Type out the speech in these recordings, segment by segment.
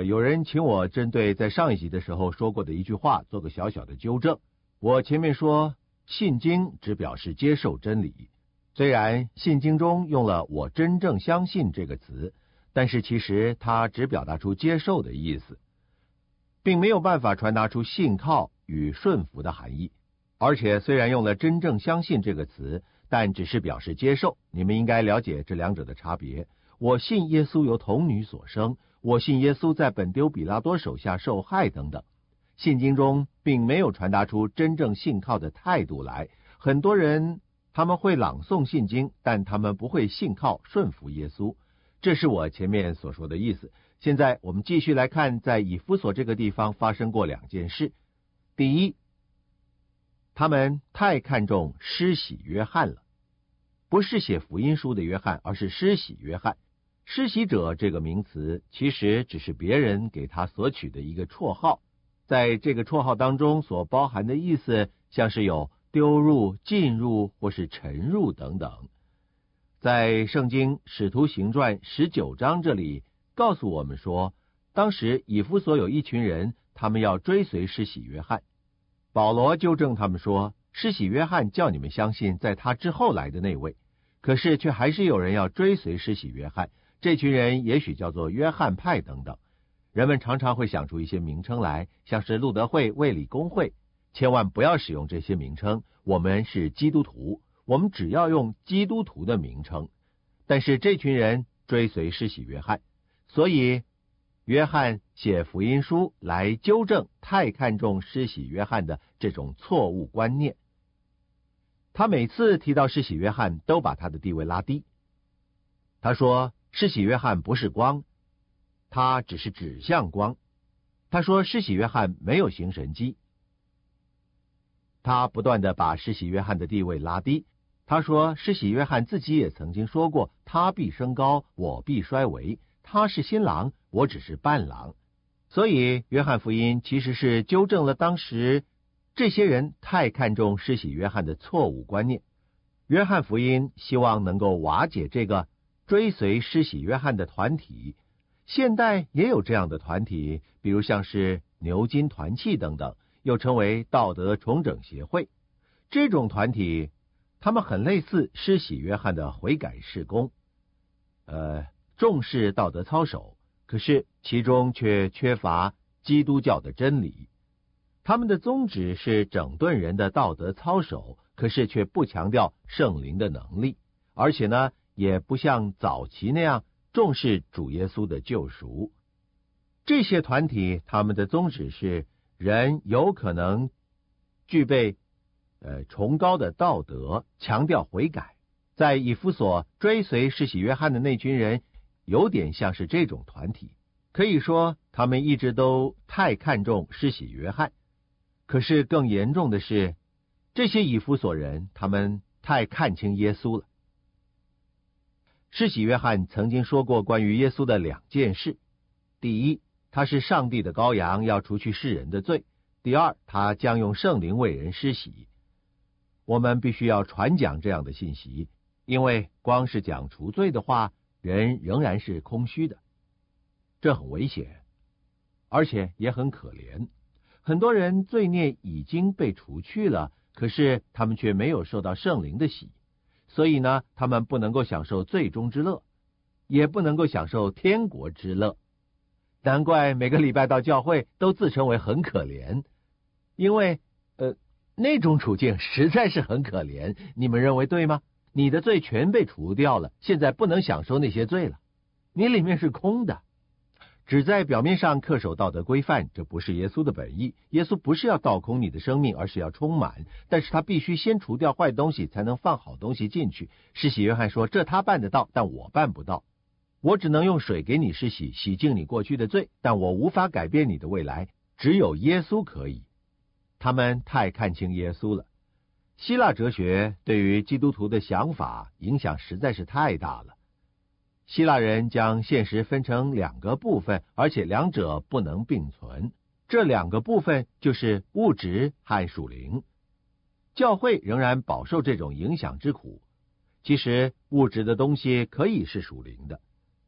有人请我针对在上一集的时候说过的一句话做个小小的纠正。我前面说信经只表示接受真理，虽然信经中用了我真正相信这个词，但是其实它只表达出接受的意思，并没有办法传达出信靠与顺服的含义。而且虽然用了真正相信这个词，但只是表示接受。你们应该了解这两者的差别。我信耶稣由童女所生，我信耶稣在本丢比拉多手下受害等等。信经中并没有传达出真正信靠的态度来。很多人他们会朗诵信经，但他们不会信靠顺服耶稣。这是我前面所说的意思。现在我们继续来看，在以弗所这个地方发生过两件事。第一，他们太看重施洗约翰了，不是写福音书的约翰，而是施洗约翰。施洗者这个名词其实只是别人给他所取的一个绰号，在这个绰号当中所包含的意思，像是有丢入、进入或是沉入等等。在圣经使徒行传19章这里告诉我们说，当时以弗所有一群人，他们要追随施洗约翰。保罗纠正他们说，施洗约翰叫你们相信在他之后来的那位，可是却还是有人要追随施洗约翰。这群人也许叫做约翰派等等。人们常常会想出一些名称来，像是路德会、卫理公会。千万不要使用这些名称，我们是基督徒，我们只要用基督徒的名称。但是这群人追随施洗约翰，所以约翰写福音书来纠正太看重施洗约翰的这种错误观念。他每次提到施洗约翰都把他的地位拉低。他说施洗约翰不是光，他只是指向光。他说施洗约翰没有行神迹。他不断地把施洗约翰的地位拉低。他说施洗约翰自己也曾经说过，他必升高，我必衰微，他是新郎，我只是伴郎。所以约翰福音其实是纠正了当时这些人太看重施洗约翰的错误观念。约翰福音希望能够瓦解这个追随施洗约翰的团体。现代也有这样的团体，比如像是牛津团契等等，又称为道德重整协会。这种团体他们很类似施洗约翰的悔改事工，重视道德操守，可是其中却缺乏基督教的真理。他们的宗旨是整顿人的道德操守，可是却不强调圣灵的能力，而且呢也不像早期那样重视主耶稣的救赎。这些团体他们的宗旨是人有可能具备崇高的道德，强调悔改。在以弗所追随施洗约翰的那群人有点像是这种团体，可以说他们一直都太看重施洗约翰。可是更严重的是，这些以弗所人他们太看清耶稣了。施洗约翰曾经说过关于耶稣的两件事：第一，他是上帝的羔羊，要除去世人的罪；第二，他将用圣灵为人施洗。我们必须要传讲这样的信息，因为光是讲除罪的话，人仍然是空虚的，这很危险，而且也很可怜。很多人罪孽已经被除去了，可是他们却没有受到圣灵的洗，所以呢，他们不能够享受罪中之乐，也不能够享受天国之乐。难怪每个礼拜到教会都自称为很可怜，因为那种处境实在是很可怜。你们认为对吗？你的罪全被除掉了，现在不能享受那些罪了，你里面是空的，只在表面上恪守道德规范，这不是耶稣的本意。耶稣不是要倒空你的生命，而是要充满，但是他必须先除掉坏东西，才能放好东西进去。施洗约翰说，这他办得到，但我办不到。我只能用水给你施洗，洗净你过去的罪，但我无法改变你的未来，只有耶稣可以。他们太看清耶稣了。希腊哲学对于基督徒的想法影响实在是太大了。希腊人将现实分成两个部分，而且两者不能并存。这两个部分就是物质和属灵。教会仍然饱受这种影响之苦。其实物质的东西可以是属灵的。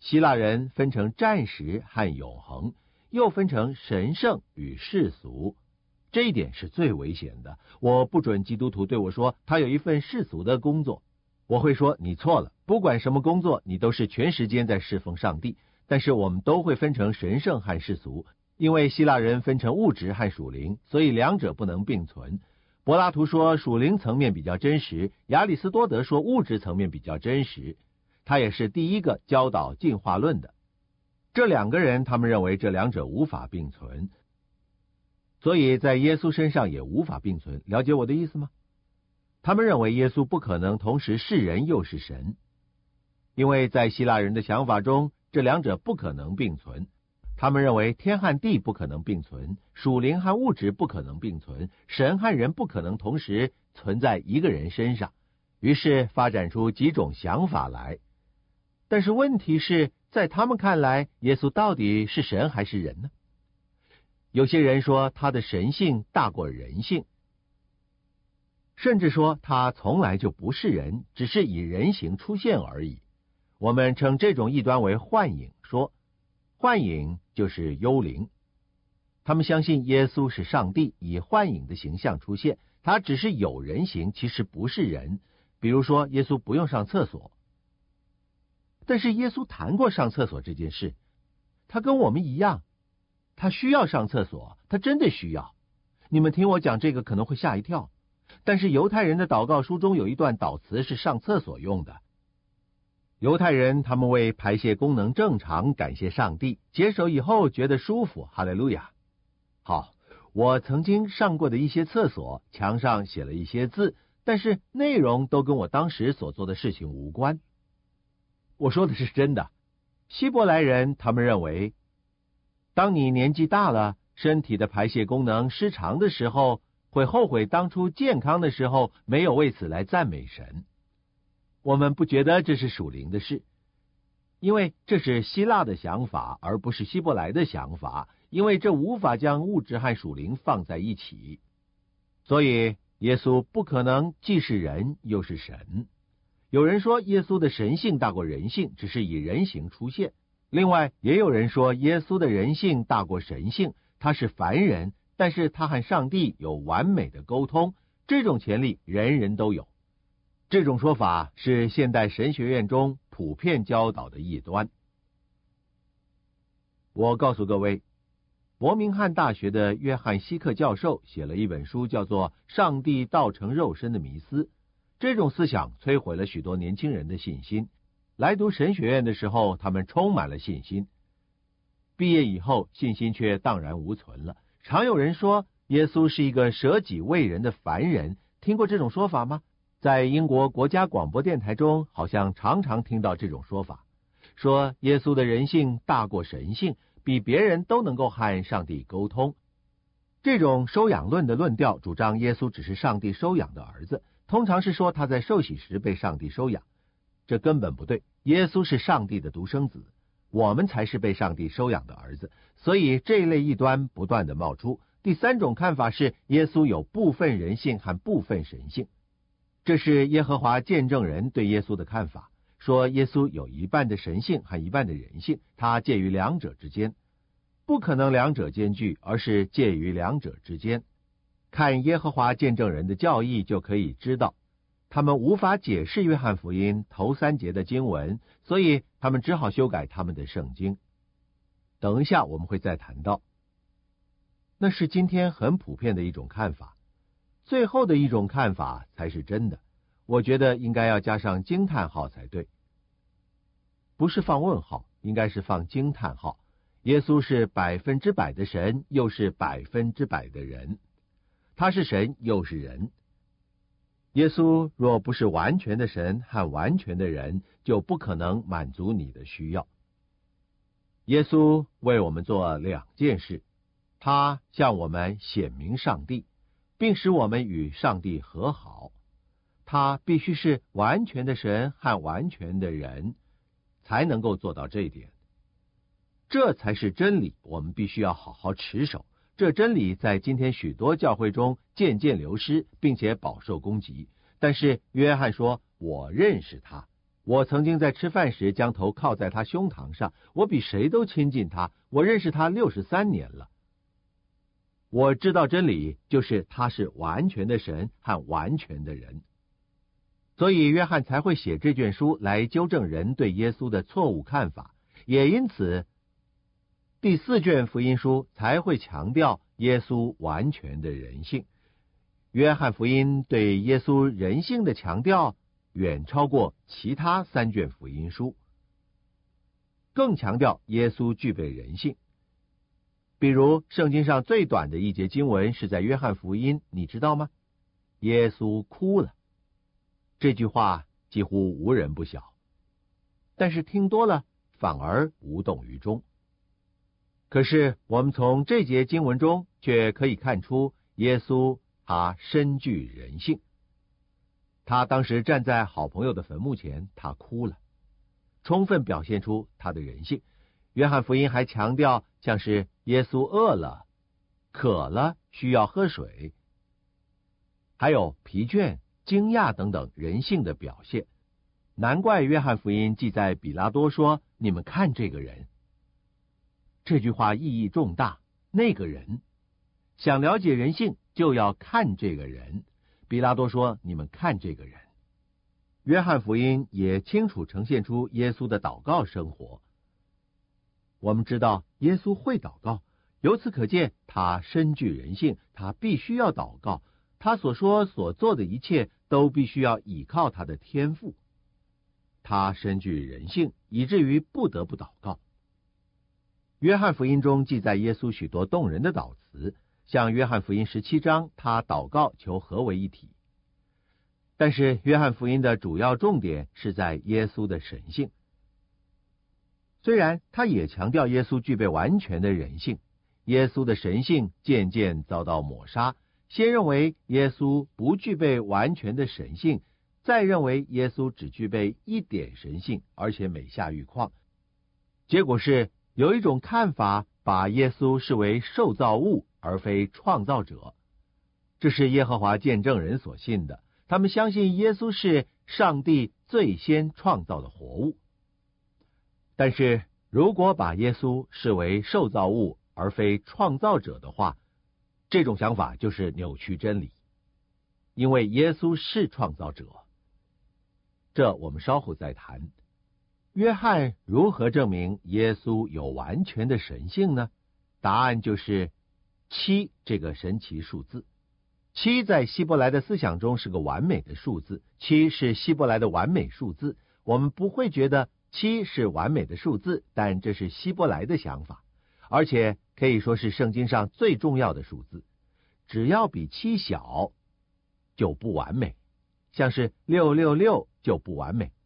希腊人分成暂时和永恒，又分成神圣与世俗。这一点是最危险的。我不准基督徒对我说他有一份世俗的工作，我会说你错了，不管什么工作，你都是全时间在侍奉上帝。但是我们都会分成神圣和世俗，因为希腊人分成物质和属灵，所以两者不能并存。柏拉图说属灵层面比较真实，亚里士多德说物质层面比较真实。他也是第一个教导进化论的。这两个人，他们认为这两者无法并存，所以在耶稣身上也无法并存。了解我的意思吗？他们认为耶稣不可能同时是人又是神，因为在希腊人的想法中，这两者不可能并存。他们认为天和地不可能并存，属灵和物质不可能并存，神和人不可能同时存在一个人身上，于是发展出几种想法来。但是问题是，在他们看来，耶稣到底是神还是人呢？有些人说他的神性大过人性，甚至说他从来就不是人，只是以人形出现而已。我们称这种异端为幻影说，幻影就是幽灵。他们相信耶稣是上帝以幻影的形象出现，他只是有人形，其实不是人。比如说耶稣不用上厕所，但是耶稣谈过上厕所这件事，他跟我们一样，他需要上厕所，他真的需要。你们听我讲这个可能会吓一跳，但是犹太人的祷告书中有一段祷词是上厕所用的。犹太人他们为排泄功能正常感谢上帝，解手以后觉得舒服，哈利路亚。好，我曾经上过的一些厕所，墙上写了一些字，但是内容都跟我当时所做的事情无关。我说的是真的。希伯来人他们认为，当你年纪大了，身体的排泄功能失常的时候，会后悔当初健康的时候没有为此来赞美神。我们不觉得这是属灵的事，因为这是希腊的想法，而不是希伯来的想法，因为这无法将物质和属灵放在一起。所以耶稣不可能既是人又是神。有人说耶稣的神性大过人性，只是以人形出现。另外也有人说耶稣的人性大过神性，他是凡人，但是他和上帝有完美的沟通，这种潜力人人都有。这种说法是现代神学院中普遍教导的异端。我告诉各位，伯明翰大学的约翰希克教授写了一本书，叫做《上帝道成肉身的迷思》。这种思想摧毁了许多年轻人的信心。来读神学院的时候，他们充满了信心，毕业以后信心却荡然无存了。常有人说耶稣是一个舍己为人的凡人，听过这种说法吗？在英国国家广播电台中好像常常听到这种说法，说耶稣的人性大过神性，比别人都能够和上帝沟通。这种收养论的论调主张耶稣只是上帝收养的儿子，通常是说他在受洗时被上帝收养。这根本不对，耶稣是上帝的独生子，我们才是被上帝收养的儿子。所以这一类异端不断的冒出。第三种看法是耶稣有部分人性和部分神性，这是耶和华见证人对耶稣的看法，说耶稣有一半的神性和一半的人性，他介于两者之间，不可能两者兼具，而是介于两者之间。看耶和华见证人的教义就可以知道，他们无法解释约翰福音头3节的经文，所以他们只好修改他们的圣经。等一下我们会再谈到，那是今天很普遍的一种看法。最后的一种看法才是真的，我觉得应该要加上惊叹号才对，不是放问号，应该是放惊叹号。耶稣是100%的神，又是100%的人，他是神又是人。耶稣若不是完全的神和完全的人，就不可能满足你的需要。耶稣为我们做2件事，他向我们显明上帝，并使我们与上帝和好。他必须是完全的神和完全的人，才能够做到这一点。这才是真理，我们必须要好好持守。这真理在今天许多教会中渐渐流失，并且饱受攻击。但是约翰说，我认识他， 我曾经在吃饭时将头靠在他胸膛上，我比谁都亲近他，我认识他63年了。我知道真理，就是他是完全的神和完全的人。所以约翰才会写这卷书来纠正人对耶稣的错误看法，也因此第4卷福音书才会强调耶稣完全的人性。约翰福音对耶稣人性的强调远超过其他3卷福音书，更强调耶稣具备人性。比如圣经上最短的一节经文是在约翰福音，你知道吗？耶稣哭了。这句话几乎无人不晓，但是听多了反而无动于衷。可是我们从这节经文中却可以看出，耶稣他深具人性。他当时站在好朋友的坟墓前，他哭了，充分表现出他的人性。约翰福音还强调，像是耶稣饿了、渴了，需要喝水，还有疲倦、惊讶等等人性的表现。难怪约翰福音记载比拉多说：“你们看这个人。”这句话意义重大。那个人，想了解人性，就要看这个人。比拉多说：“你们看这个人。”约翰福音也清楚呈现出耶稣的祷告生活。我们知道耶稣会祷告，由此可见他深具人性，他必须要祷告，他所说所做的一切都必须要倚靠他的天赋。他深具人性，以至于不得不祷告。约翰福音中记载耶稣许多动人的祷词，像约翰福音17章，他祷告求合为一体。但是约翰福音的主要重点是在耶稣的神性。虽然他也强调耶稣具备完全的人性，耶稣的神性渐渐遭到抹杀，先认为耶稣不具备完全的神性，再认为耶稣只具备一点神性，而且每下愈况。结果是有一种看法把耶稣视为受造物而非创造者，这是耶和华见证人所信的。他们相信耶稣是上帝最先创造的活物。但是如果把耶稣视为受造物而非创造者的话，这种想法就是扭曲真理，因为耶稣是创造者。这我们稍后再谈。约翰如何证明耶稣有完全的神性呢？答案就是7这个神奇数字。7在希伯来的思想中是个完美的数字，7是希伯来的完美数字。我们不会觉得7是完美的数字，但这是希伯来的想法，而且可以说是圣经上最重要的数字。只要比7小就不完美，像是666就不完美。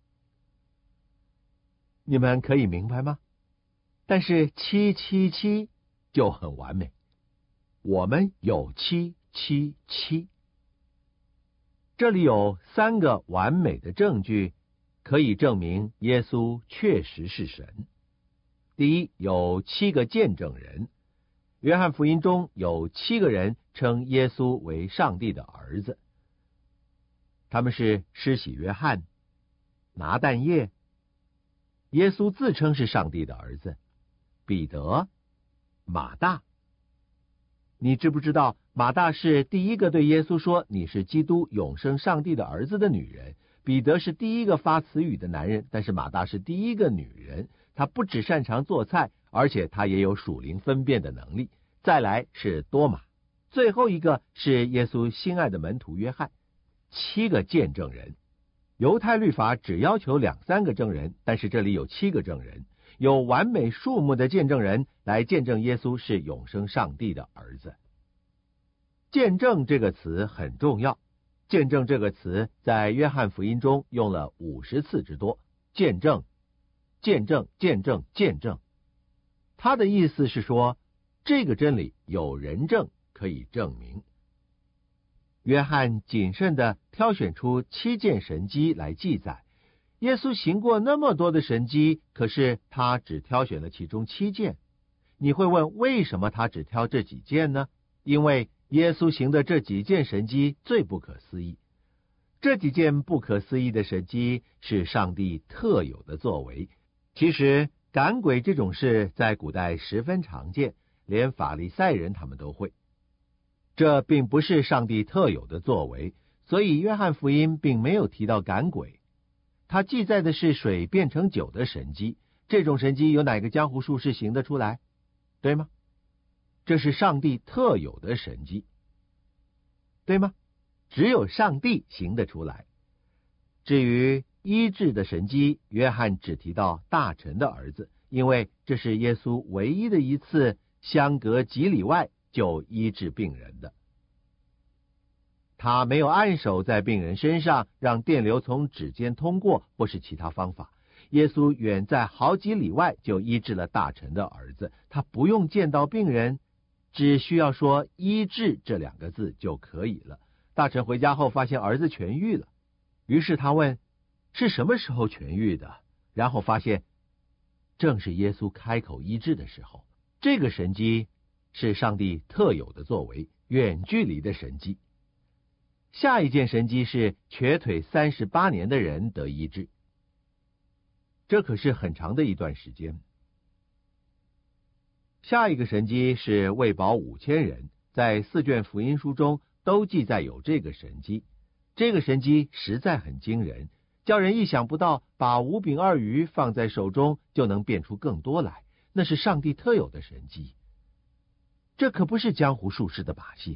你们可以明白吗？但是777就很完美。我们有777。这里有3个完美的证据，可以证明耶稣确实是神。第一，有7个见证人。约翰福音中有7个人称耶稣为上帝的儿子，他们是施洗约翰、拿但业、耶稣自称是上帝的儿子、彼得、马大。你知不知道马大是第一个对耶稣说你是基督永生上帝的儿子的女人？彼得是第一个发词语的男人，但是马大是第一个女人。她不只擅长做菜，而且她也有属灵分辨的能力。再来是多马，最后一个是耶稣心爱的门徒约翰。7个见证人。犹太律法只要求2-3个证人，但是这里有7个证人，有完美数目的见证人来见证耶稣是永生上帝的儿子。见证这个词很重要，见证这个词在约翰福音中用了50次之多。见证，见证，见证，见证。他的意思是说，这个真理有人证可以证明。约翰谨慎地挑选出7件神迹来记载。耶稣行过那么多的神迹，可是他只挑选了其中7件。你会问，为什么他只挑这几件呢？因为耶稣行的这几件神迹最不可思议。 这几件不可思议的神迹是上帝特有的作为。其实赶鬼这种事在古代十分常见，连法利赛人他们都会。这并不是上帝特有的作为，所以约翰福音并没有提到赶鬼。他记载的是水变成酒的神迹，这种神迹有哪个江湖术士行得出来？对吗？这是上帝特有的神迹，对吗？只有上帝行得出来。至于医治的神迹，约翰只提到大臣的儿子，因为这是耶稣唯一的一次相隔几里外就医治病人的。他没有按手在病人身上，让电流从指尖通过，或是其他方法。耶稣远在好几里外就医治了大臣的儿子，他不用见到病人，只需要说医治这2个字就可以了。大臣回家后发现儿子痊愈了，于是他问是什么时候痊愈的，然后发现正是耶稣开口医治的时候。这个神迹是上帝特有的作为，远距离的神迹。下一件神迹是瘸腿38年的人得医治，这可是很长的一段时间。下一个神迹是喂饱5000人，在4卷福音书中都记载有这个神迹。这个神迹实在很惊人，叫人意想不到，把5饼2鱼放在手中就能变出更多来，那是上帝特有的神迹。这可不是江湖术士的把戏。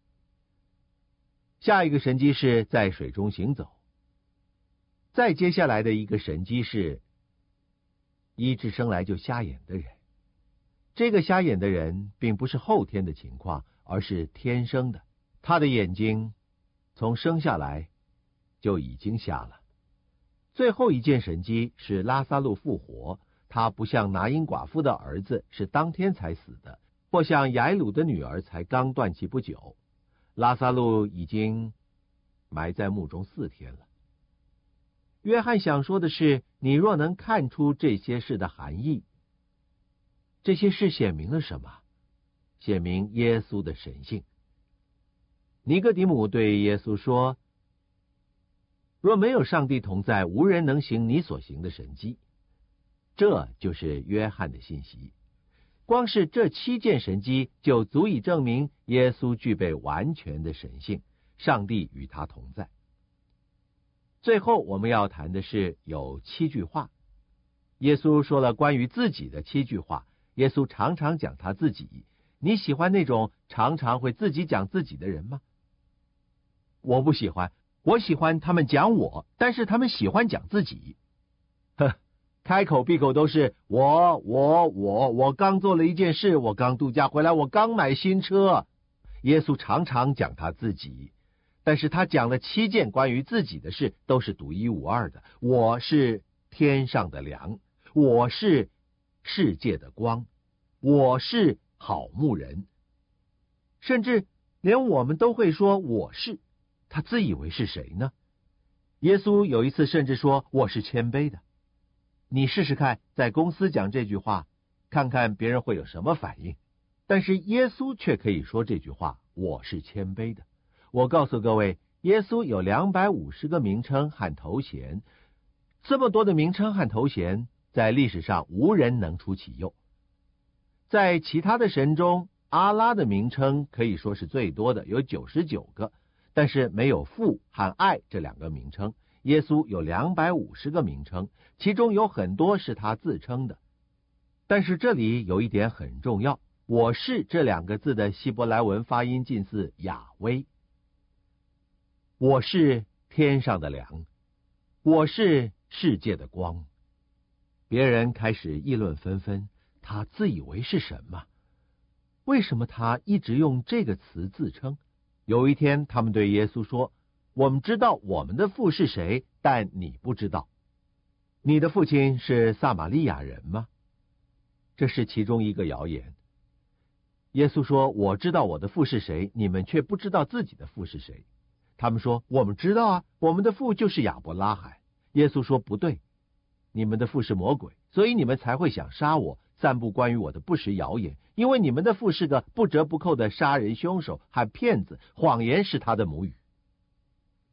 下一个神迹是在水中行走。再接下来的一个神迹是医治生来就瞎眼的人。这个瞎眼的人并不是后天的情况，而是天生的，他的眼睛从生下来就已经瞎了。最后一件神迹是拉撒路复活，他不像拿因寡妇的儿子是当天才死的，或像雅鲁的女儿才刚断气不久。拉撒路已经埋在墓中4天了。约翰想说的是，你若能看出这些事的含义，这些事显明了什么？显明耶稣的神性。尼哥底母对耶稣说，若没有上帝同在，无人能行你所行的神迹。这就是约翰的信息。光是这7件神迹就足以证明耶稣具备完全的神性，上帝与他同在。最后我们要谈的是有7句话。耶稣说了关于自己的7句话。耶稣常常讲他自己。你喜欢那种常常会自己讲自己的人吗？我不喜欢，我喜欢他们讲我，但是他们喜欢讲自己。开口闭口都是我刚做了一件事，我刚度假回来，我刚买新车。耶稣常常讲他自己，但是他讲了7件关于自己的事，都是独一无二的。我是天上的粮，我是世界的光，我是好牧人。甚至连我们都会说我是，他自以为是谁呢？耶稣有一次甚至说我是谦卑的。你试试看，在公司讲这句话，看看别人会有什么反应。但是耶稣却可以说这句话，我是谦卑的。我告诉各位，耶稣有250个名称和头衔，这么多的名称和头衔，在历史上无人能出其右。在其他的神中，阿拉的名称可以说是最多的，有99个，但是没有父和爱这2个名称。耶稣有250个名称，其中有很多是他自称的。但是这里有一点很重要，我是这2个字的希伯来文发音近似雅威。我是天上的粮，我是世界的光。别人开始议论纷纷，他自以为是什么？为什么他一直用这个词自称？有一天他们对耶稣说，我们知道我们的父是谁，但你不知道。你的父亲是撒玛利亚人吗？这是其中一个谣言。耶稣说，我知道我的父是谁，你们却不知道自己的父是谁。他们说，我们知道啊，我们的父就是亚伯拉罕。耶稣说，不对，你们的父是魔鬼，所以你们才会想杀我，散布关于我的不实谣言，因为你们的父是个不折不扣的杀人凶手和骗子，谎言是他的母语。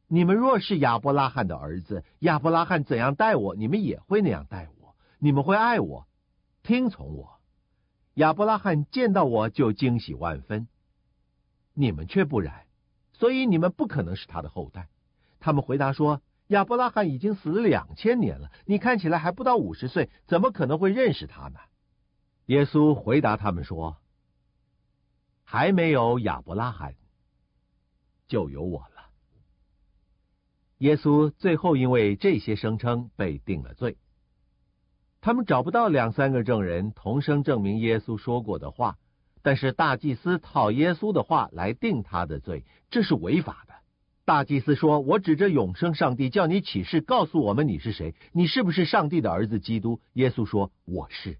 你们若是亚伯拉罕的儿子，亚伯拉罕怎样待我，你们也会那样待我，你们会爱我，听从我。亚伯拉罕见到我就惊喜万分，你们却不然，所以你们不可能是他的后代。他们回答说，亚伯拉罕已经死了2000年了，你看起来还不到50岁，怎么可能会认识他呢？耶稣回答他们说，还没有亚伯拉罕，就有我了。耶稣最后因为这些声称被定了罪。他们找不到2-3个证人同声证明耶稣说过的话，但是大祭司套耶稣的话来定他的罪，这是违法的。大祭司说，我指着永生上帝叫你起誓，告诉我们你是谁，你是不是上帝的儿子基督？耶稣说，我是。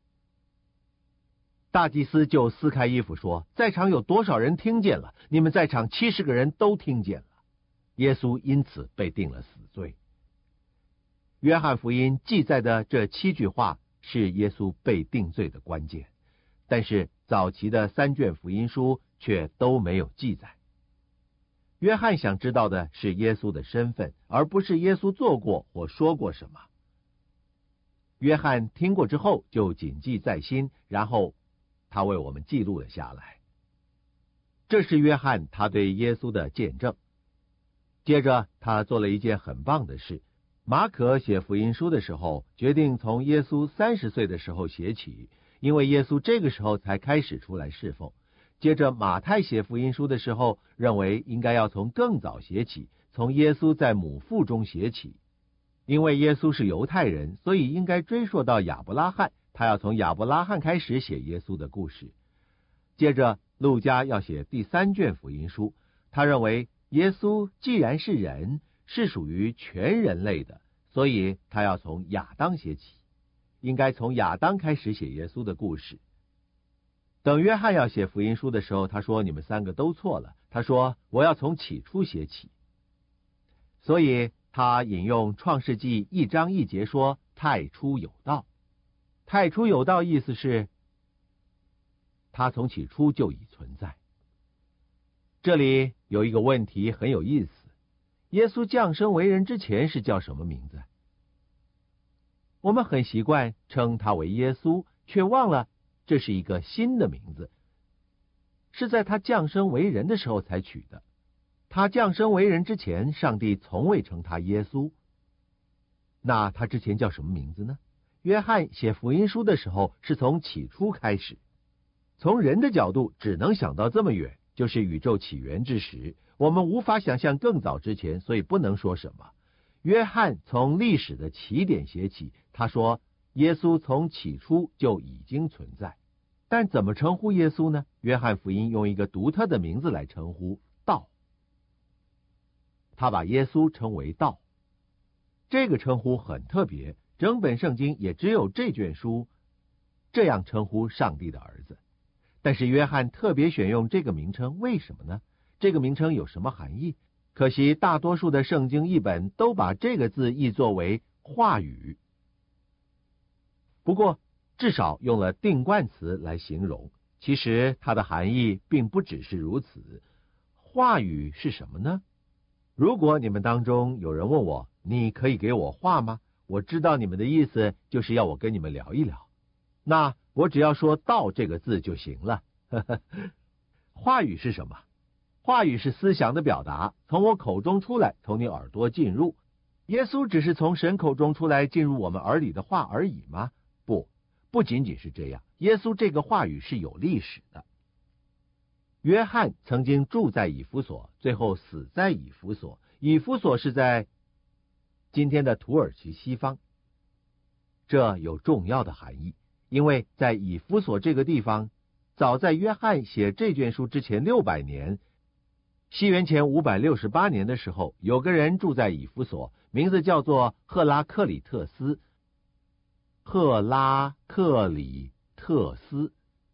大祭司就撕开衣服说，在场有多少人听见了？你们在场70个人都听见了。耶稣因此被定了死罪。约翰福音记载的这7句话是耶稣被定罪的关键，但是早期的3卷福音书却都没有记载。约翰想知道的是耶稣的身份，而不是耶稣做过或说过什么。约翰听过之后就谨记在心，然后他为我们记录了下来。这是约翰他对耶稣的见证。接着他做了一件很棒的事。马可写福音书的时候，决定从耶稣30岁的时候写起，因为耶稣这个时候才开始出来侍奉。接着马太写福音书的时候，认为应该要从更早写起，从耶稣在母腹中写起。因为耶稣是犹太人，所以应该追溯到亚伯拉罕，他要从亚伯拉罕开始写耶稣的故事。接着路加要写第3卷福音书，他认为耶稣既然是人，是属于全人类的，所以他要从亚当写起，应该从亚当开始写耶稣的故事。等约翰要写福音书的时候，他说你们3个都错了，他说我要从起初写起。所以他引用创世纪1章1节说，太初有道。太初有道意思是他从起初就已存在。这里有一个问题很有意思，耶稣降生为人之前是叫什么名字？我们很习惯称他为耶稣，却忘了这是一个新的名字，是在他降生为人的时候才取的。他降生为人之前，上帝从未称他耶稣。那他之前叫什么名字呢？约翰写福音书的时候是从起初开始，从人的角度只能想到这么远，就是宇宙起源之时，我们无法想象更早之前，所以不能说什么。约翰从历史的起点写起，他说耶稣从起初就已经存在。但怎么称呼耶稣呢？约翰福音用一个独特的名字来称呼，道。他把耶稣称为道，这个称呼很特别，整本圣经也只有这卷书这样称呼上帝的儿子。但是约翰特别选用这个名称，为什么呢？这个名称有什么含义？可惜大多数的圣经译本都把这个字译作为话语，不过至少用了定冠词来形容，其实它的含义并不只是如此。话语是什么呢？如果你们当中有人问我，你可以给我话吗？我知道你们的意思就是要我跟你们聊一聊，那我只要说道这个字就行了。话语是什么？话语是思想的表达，从我口中出来，从你耳朵进入。耶稣只是从神口中出来进入我们耳里的话而已吗？不仅仅是这样，耶稣这个话语是有历史的。约翰曾经住在以弗所，最后死在以弗所。以弗所是在今天的土耳其西方，这有重要的含义，因为在以弗所这个地方，早在约翰写这卷书之前600年，西元前568年的时候，有个人住在以弗所，名字叫做赫拉克里特斯。赫拉克里特斯，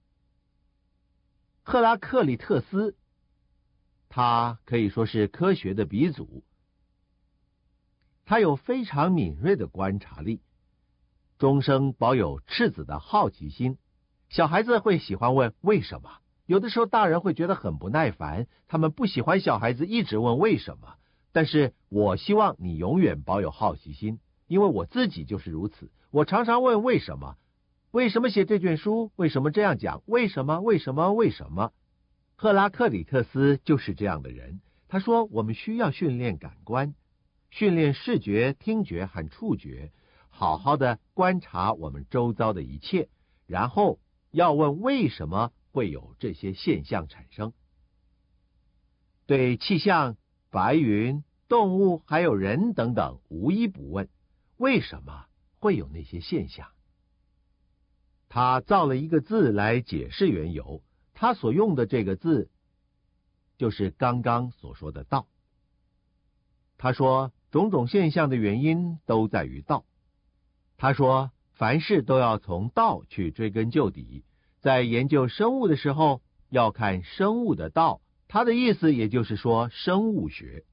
赫拉克里特斯，他可以说是科学的鼻祖。他有非常敏锐的观察力，终生保有赤子的好奇心。小孩子会喜欢问为什么，有的时候大人会觉得很不耐烦，他们不喜欢小孩子一直问为什么。 但是我希望你永远保有好奇心，因为我自己就是如此。我常常问为什么？为什么写这卷书？为什么这样讲？为什么？为什么？为什么？赫拉克里特斯就是这样的人。他说，我们需要训练感官，训练视觉、听觉和触觉，好好的观察我们周遭的一切，然后要问为什么会有这些现象产生。对气象、白云、动物还有人等等无一不问，为什么会有那些现象？他造了一个字来解释缘由，他所用的这个字就是刚刚所说的道。他说种种现象的原因都在于道。他说凡事都要从道去追根究底，在研究生物的时候要看生物的道，他的意思也就是说生物学。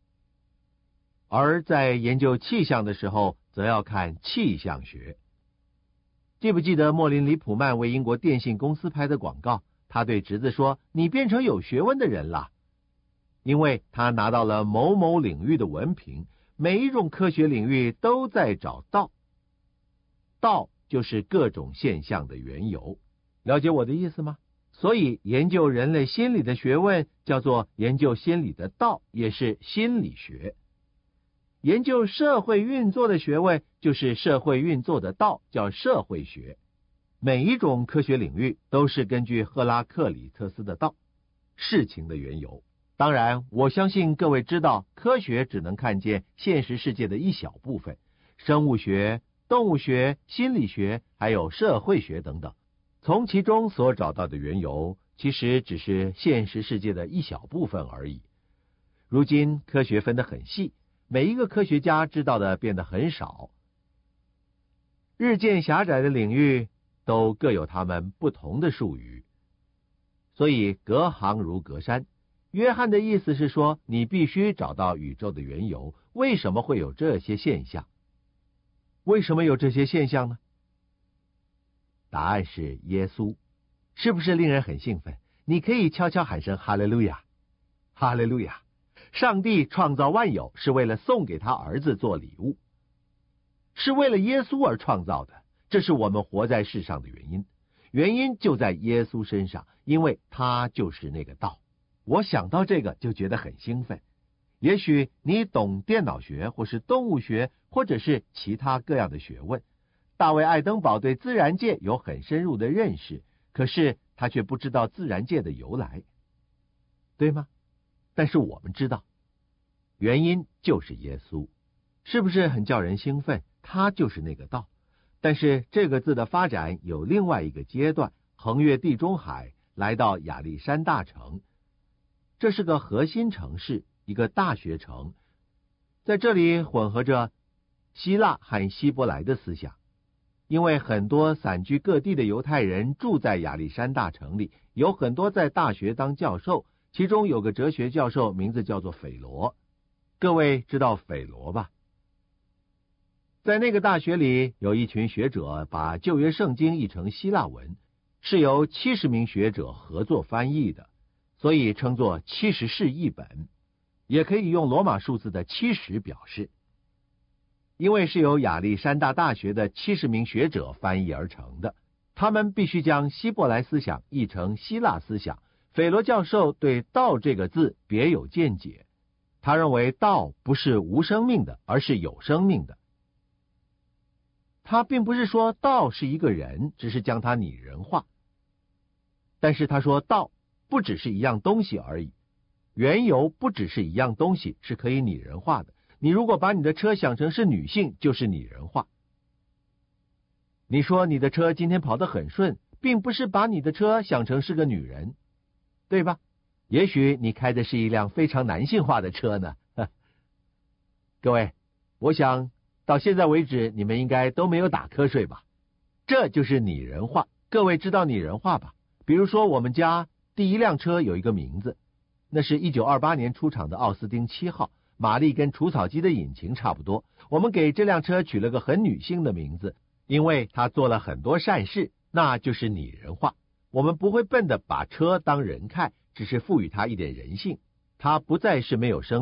而在研究气象的时候则要看气象学。记不记得莫林·里普曼为英国电信公司拍的广告？他对侄子说，你变成有学问的人了，因为他拿到了某某领域的文凭。每一种科学领域都在找道，道就是各种现象的缘由。了解我的意思吗？所以研究人类心理的学问叫做研究心理的道，也是心理学。研究社会运作的学问就是社会运作的道，叫社会学。每一种科学领域都是根据赫拉克里特斯的道，事情的缘由。当然，我相信各位知道，科学只能看见现实世界的一小部分，生物学、动物学、心理学还有社会学等等，从其中所找到的缘由，其实只是现实世界的一小部分而已。如今科学分得很细，每一个科学家知道的变得很少，日渐狭窄的领域都各有他们不同的术语，所以隔行如隔山。约翰的意思是说，你必须找到宇宙的缘由，为什么会有这些现象？为什么有这些现象呢？答案是耶稣。是不是令人很兴奋？你可以悄悄喊声哈利路亚，哈利路亚！上帝创造万有是为了送给他儿子做礼物，是为了耶稣而创造的，这是我们活在世上的原因。原因就在耶稣身上，因为他就是那个道。我想到这个就觉得很兴奋。也许你懂电脑学或是动物学或者是其他各样的学问。大卫·爱登堡对自然界有很深入的认识，可是他却不知道自然界的由来，对吗？但是我们知道，原因就是耶稣。是不是很叫人兴奋？他就是那个道。但是这个字的发展有另外一个阶段，横越地中海，来到亚历山大城。这是个核心城市，一个大学城，在这里混合着希腊和希伯来的思想。因为很多散居各地的犹太人住在亚历山大城里，有很多在大学当教授，其中有个哲学教授，名字叫做斐罗。各位知道斐罗吧？在那个大学里，有一群学者把旧约圣经译成希腊文，是由70名学者合作翻译的，所以称作70式译本，也可以用罗马数字的70表示。因为是由亚历山大大学的70名学者翻译而成的，他们必须将希伯来思想译成希腊思想。斐罗教授对道这个字别有见解，他认为道不是无生命的，而是有生命的。他并不是说道是一个人，只是将它拟人化。但是他说道不只是一样东西而已，缘由不只是一样东西，是可以拟人化的。你如果把你的车想成是女性，就是拟人化。你说你的车今天跑得很顺，并不是把你的车想成是个女人，对吧？也许你开的是一辆非常男性化的车呢。各位，我想到现在为止，你们应该都没有打瞌睡吧？这就是拟人化。各位知道拟人化吧？比如说我们家第一辆车有一个名字，那是1928年出厂的奥斯汀7号，马力跟除草机的引擎差不多。我们给这辆车取了个很女性的名字，因为它做了很多善事，那就是拟人化。我们不会笨的把车当人看，只是赋予它一点人性。它不再是没有生命的，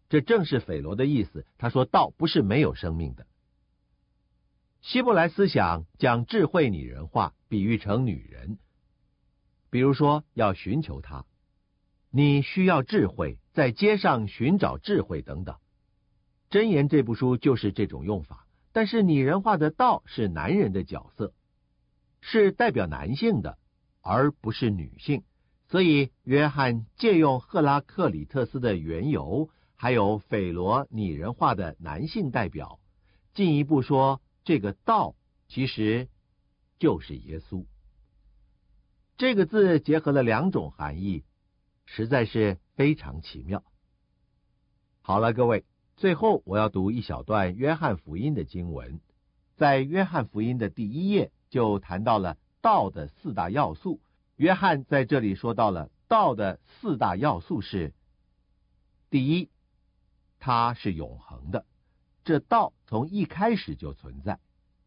这正是斐罗的意思。他说道不是没有生命的。希伯来思想将智慧拟人化，比喻成女人。比如说要寻求她，你需要智慧，在街上寻找智慧等等。箴言这部书就是这种用法，但是拟人化的道是男人的角色，是代表男性的，而不是女性。所以约翰借用赫拉克里特斯的缘由，还有斐罗拟人化的男性代表，进一步说这个道其实就是耶稣。这个字结合了两种含义，实在是非常奇妙。好了，各位，最后我要读一小段约翰福音的经文。在约翰福音的第1页就谈到了道的4大要素。约翰在这里说到了道的4大要素是：第一，它是永恒的，这道从一开始就存在；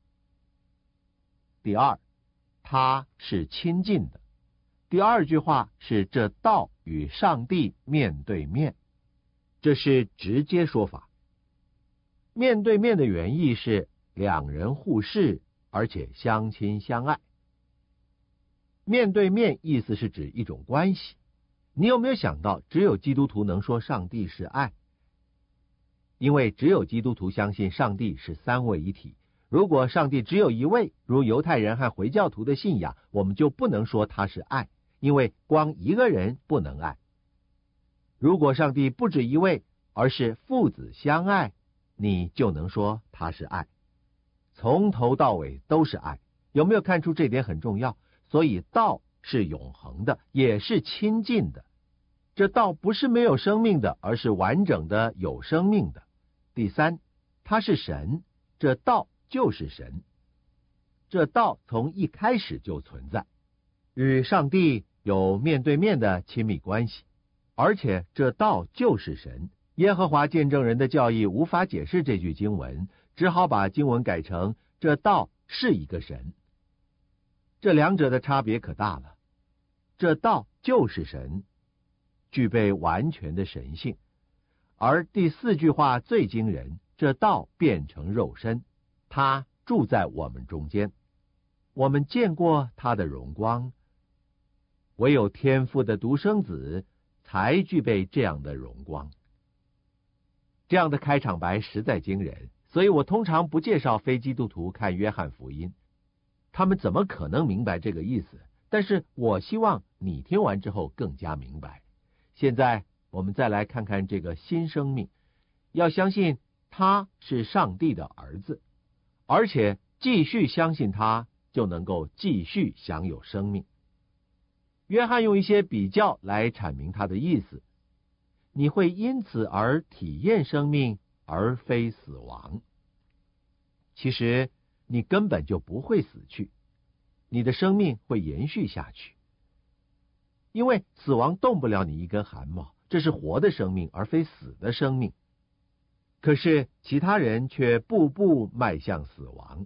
第二，它是亲近的。第2句话是这道与上帝面对面，这是直接说法。面对面的原意是两人互视，而且相亲相爱。面对面意思是指一种关系。你有没有想到，只有基督徒能说上帝是爱？因为只有基督徒相信上帝是三位一体。如果上帝只有一位，如犹太人和回教徒的信仰，我们就不能说他是爱，因为光一个人不能爱。如果上帝不止一位，而是父子相爱，你就能说他是爱。从头到尾都是爱。有没有看出这点很重要？所以道是永恒的，也是亲近的。这道不是没有生命的，而是完整的有生命的。第三，他是神，这道就是神。这道从一开始就存在，与上帝有面对面的亲密关系，而且这道就是神。耶和华见证人的教义无法解释这句经文，只好把经文改成这道是一个神。这两者的差别可大了。这道就是神，具备完全的神性。而第4句话最惊人，这道变成肉身，他住在我们中间，我们见过他的荣光。唯有天父的独生子才具备这样的荣光。这样的开场白实在惊人，所以我通常不介绍非基督徒看约翰福音，他们怎么可能明白这个意思？但是我希望你听完之后更加明白。现在我们再来看看这个新生命，要相信他是上帝的儿子，而且继续相信他，就能够继续享有生命。约翰用一些比较来阐明他的意思。你会因此而体验生命，而非死亡。其实你根本就不会死去，你的生命会延续下去。因为死亡动不了你一根汗毛，这是活的生命，而非死的生命。可是其他人却步步迈向死亡。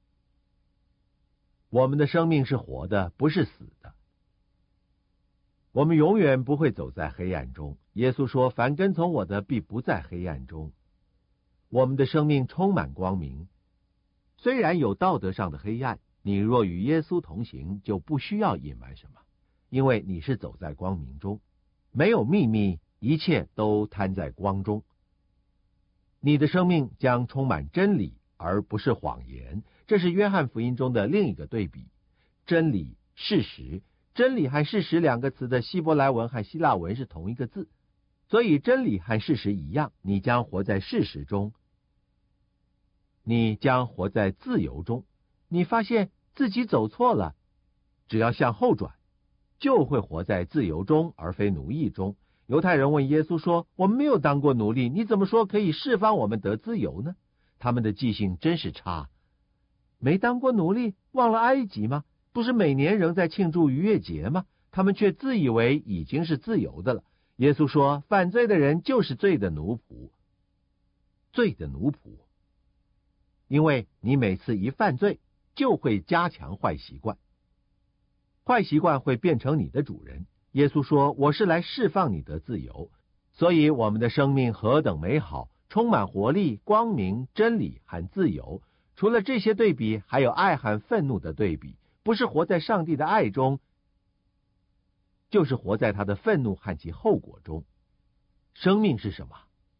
我们的生命是活的，不是死的。我们永远不会走在黑暗中。耶稣说，凡跟从我的，必不在黑暗中。我们的生命充满光明。虽然有道德上的黑暗，你若与耶稣同行，就不需要隐瞒什么，因为你是走在光明中，没有秘密，一切都摊在光中。你的生命将充满真理，而不是谎言。这是约翰福音中的另一个对比。真理、事实。真理和事实两个词的希伯来文和希腊文是同一个字，所以真理和事实一样，你将活在事实中，你将活在自由中。你发现自己走错了，只要向后转，就会活在自由中，而非奴役中。犹太人问耶稣说，我们没有当过奴隶，你怎么说可以释放我们得自由呢？他们的记性真是差。没当过奴隶，忘了埃及吗？不是每年仍在庆祝逾越节吗？他们却自以为已经是自由的了。耶稣说，犯罪的人就是罪的奴仆。罪的奴仆。因为你每次一犯罪，就会加强坏习惯，坏习惯会变成你的主人。耶稣说，我是来释放你的自由， 所以我们的生命何等美好，充满活力、光明、真理和自由。除了这些对比，还有爱和愤怒的对比，不是活在上帝的爱中，就是活在他的愤怒和其后果中。生命是什么？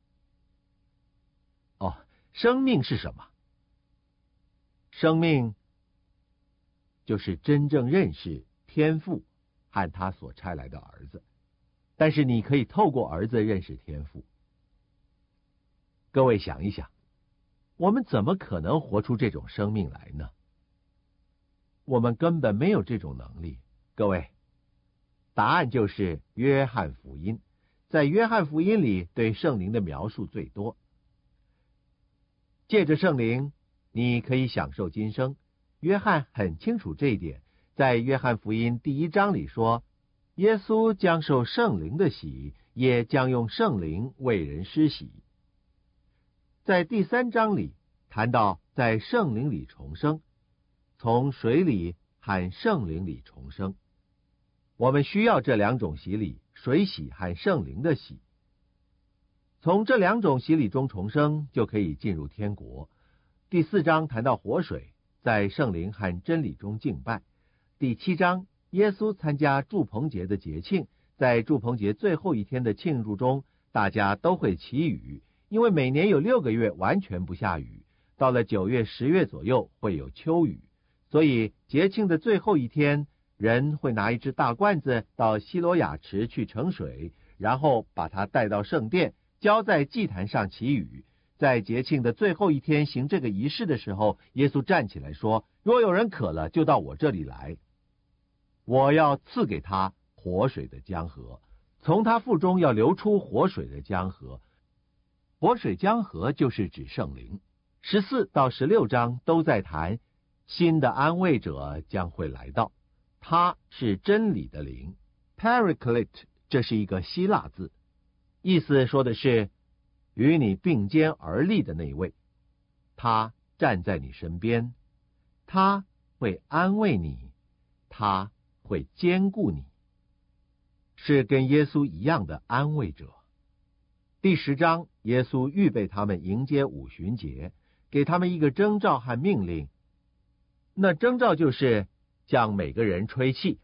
生命是什么？生命就是真正认识天父和他所差来的儿子。但是你可以透过儿子认识天父。各位想一想，我们怎么可能活出这种生命来呢？我们根本没有这种能力。各位，答案就是约翰福音。在约翰福音里，对圣灵的描述最多。借着圣灵，你可以享受今生。约翰很清楚这一点，在约翰福音第1章里说，耶稣将受圣灵的洗，也将用圣灵为人施洗。在第3章里谈到在圣灵里重生，从水里和圣灵里重生。我们需要这2种洗礼，水洗和圣灵的洗。从这2种洗礼中重生，就可以进入天国。第4章谈到活水，在圣灵和真理中敬拜。第7章，耶稣参加住棚节的节庆，在住棚节最后一天的庆祝中，大家都会祈雨，因为每年有6个月完全不下雨，到了9月、10月左右会有秋雨，所以节庆的最后一天，人会拿一只大罐子到西罗亚池去盛水，然后把它带到圣殿，浇在祭坛上祈雨。在节庆的最后一天行这个仪式的时候，耶稣站起来说，若有人渴了，就到我这里来，我要赐给他活水的江河，从他腹中要流出活水的江河。活水江河就是指圣灵。14到16章都在谈新的安慰者将会来到，他是真理的灵 Paraclete， 这是一个希腊字，意思说的是与你并肩而立的那位。他站在你身边，他会安慰你，他会坚固你，是跟耶稣一样的安慰者。第10章，耶稣预备他们迎接五旬节，给他们一个征兆和命令。那征兆就是向每个人吹气，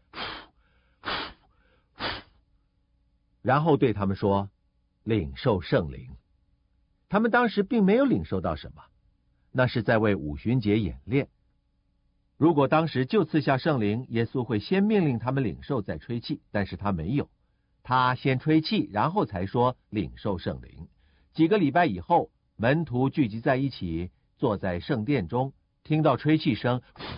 然后对他们说，领受圣灵。他们当时并没有领受到什么，那是在为五旬节演练。如果当时就赐下圣灵，耶稣会先命令他们领受再吹气，但是他没有，他先吹气，然后才说领受圣灵。几个礼拜以后，门徒聚集在一起，坐在圣殿中，听到吹气声，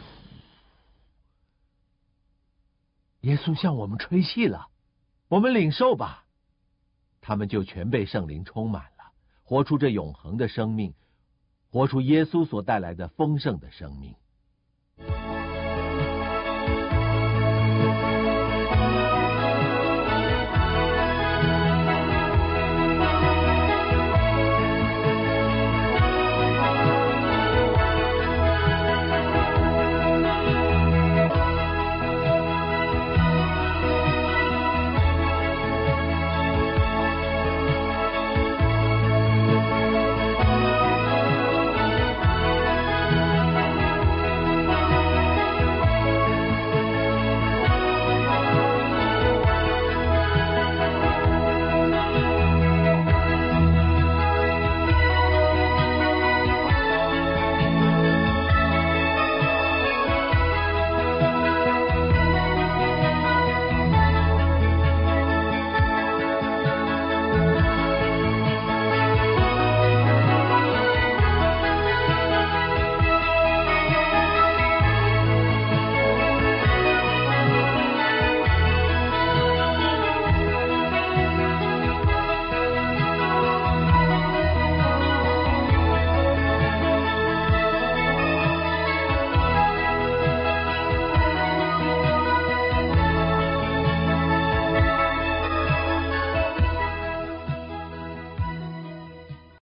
耶稣向我们吹气了，我们领受吧。他们就全被圣灵充满了，活出这永恒的生命，活出耶稣所带来的丰盛的生命。